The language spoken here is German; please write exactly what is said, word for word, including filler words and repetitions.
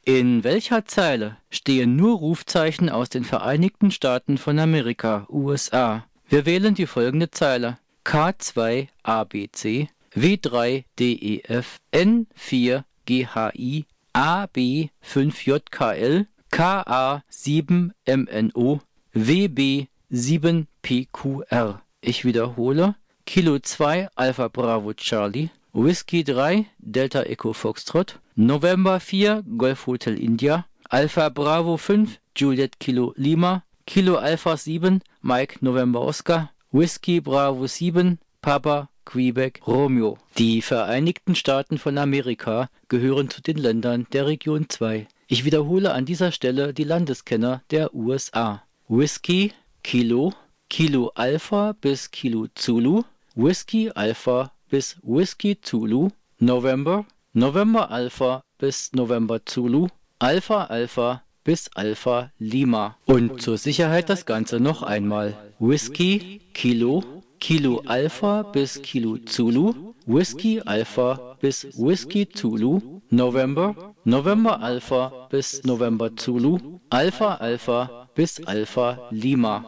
In welcher Zeile stehen nur Rufzeichen aus den Vereinigten Staaten von Amerika, U S A? Wir wählen die folgende Zeile: K zwei A B C, W drei D E F, N vier G H I, A B fünf J K L, K A sieben M N O, W B sieben P Q R. Ich wiederhole: Kilo zwei Alpha Bravo Charlie, Whisky drei Delta Echo Foxtrot, November vier Golf Hotel India, Alpha Bravo fünf Juliet Kilo Lima, Kilo Alpha sieben Mike November Oscar, Whisky Bravo sieben Papa Quebec Romeo. Die Vereinigten Staaten von Amerika gehören zu den Ländern der Region zwei. Ich wiederhole an dieser Stelle die Landeskenner der U S A. Whisky Kilo, Kilo Alpha bis Kilo Zulu, Whisky Alpha bis Whisky Zulu, November, November Alpha bis November Zulu, Alpha Alpha bis Alpha Lima. Und zur Sicherheit das Ganze noch einmal. Whisky Kilo, Kilo Alpha bis Kilo Zulu, Whisky Alpha bis Whisky Zulu, November, November Alpha bis November Zulu, Alpha Alpha bis Alpha Lima.